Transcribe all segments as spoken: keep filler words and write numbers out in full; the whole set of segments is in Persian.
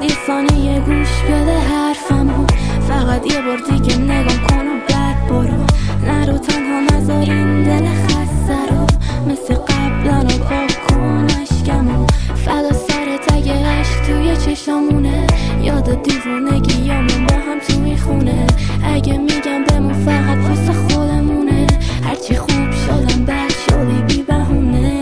فقط یه ثانیه گوش بده حرفمو، فقط یه بار دیگه نگام کن و بعد برو. نرو تنها نذار این دل خسته رو، مثل قبلا رو پاک کن اشکمو. فدا سر تگ عشق توی چشامونه، یاد دیوونگیامون با هم توی خونه. اگه میگم بمون فقط واسه خودمونه، هرچی خوب شدم بد شدی بی بهونه.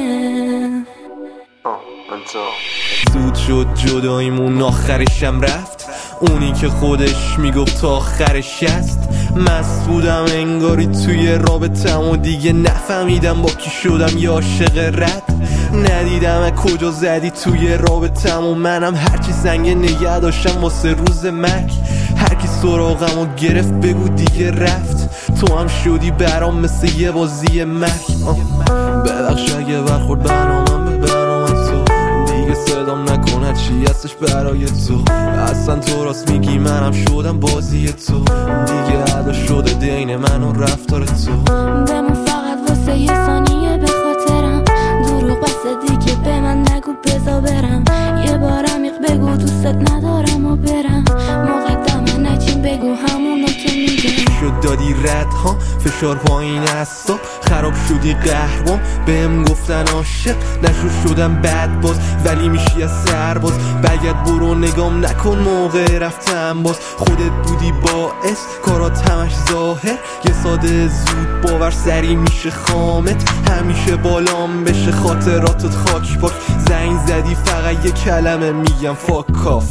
زود شد جداییمون آخرشم رفت، اونی که خودش میگفت تا آخرش هست. مست بودم انگاری توی رابطم و دیگه نفهمیدم با کی شدم یا عاشق رد. ندیدم کجا زدی توی رابطم و منم هرچی سنگ نگه داشتم واسه روز مرگ. هرکی سراغم و گرفت بگو دیگه رفت، تو هم شدی برام مثل یه بازی مرگ. ببخش اگه برخورد برنامم به برنامه تو، دیگه صدام نکنه چی هستش برای تو. اصلا تو راست میگی منم شدم بازی تو، دیگه عدا شده دین من و رفتار تو. بمون فقط واسه یه ثانیه به خاطرم، دروغ بس دیگه به من نگو بزا برم. یه بار عمیق بگو دوست ندارم و برم، مقدمه نچین بگو همونو که میگم. شد دادی رد ها فشار پایین اصلا، خراب شدی قهرمان بهم گفتن عاشق. نشو شدم بد باز ولی میشی از سرباز، بگرد برو نگام نکن موقع رفتم باز. خودت بودی باعث کارات همش ظاهر، یه ساده زود باور سری میشه خامت. همیشه بالام بشه خاطراتت خاک پاک، زنگ زدی فقط یه کلمه میگم فاک آف.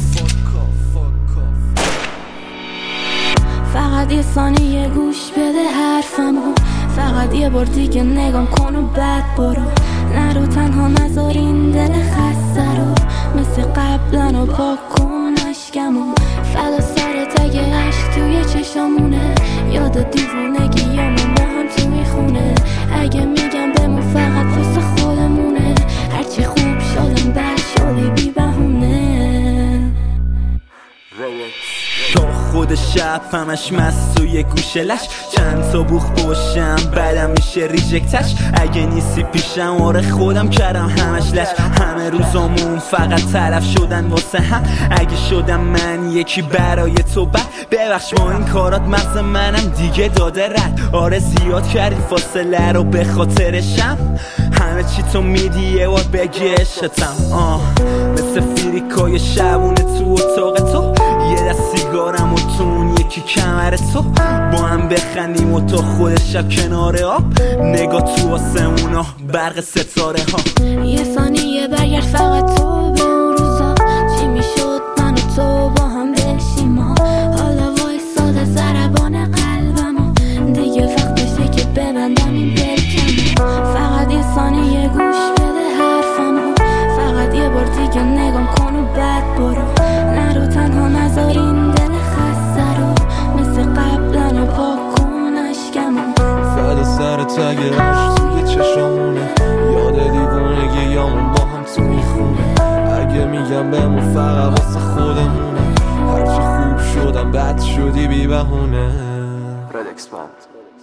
فقط یه ثانیه گوش بده حرفمو، فقط یه بار دیگه نگام کن و بعد برو. نرو تنها نذار این دل خسته رو، مثل قبلا رو پاک کن اشکمو. فدا سر تگ عشق توی چشامونه، یاد دیوونگیامون با هم توی خونه. اگه میگم بمون فقط واسه خودمونه، هرچی خوب شدم بد شدی بی بهونه. تا خود شب همش مست و یه گوشه لش، چند تا بوخ باشم بعدم میشه ریجکتش. اگه نیستی پیشم آره خودم کردم همش لش، همه روزامون فقط طرف شدن واسه هم. اگه شدم من یکی برای تو بد، ببخش ما این کارات مغز منم دیگه داده رد. آره زیاد کردی فاصله رو به خاطرشم، همه چی تو میدی یه بار بگی عشقتم. آه مثل فریکای شبونه تو اتاق تو، یه دست سیگارم و تون یکی کمر تو. با هم بخندیم و تو خود شب کنار آب، نگاه تو آسمونا برق ستاره ها. یه ثانیه برگرد فقط تو به اون روزا، چی میشد من و تو با هم بشیم ها. حالا وایساده ضربان قلبمو، دیگه وقتشه که ببندم این پرکمو. فقط یه ثانیه گوش بده حرفمو، فقط یه بار دیگه نگام کن و بعد برو. نرو تنها نذار این دل خسته رو، مثل قبلا رو پاک کن اشکمو. فدا سر تگ عشق توی چشامونه، یاد دیوونگیامون با هم تو میخونه. اگه میگم بمون فقط واسه خودمونه، هرچی خوب شدم بد شدی بی بهونه.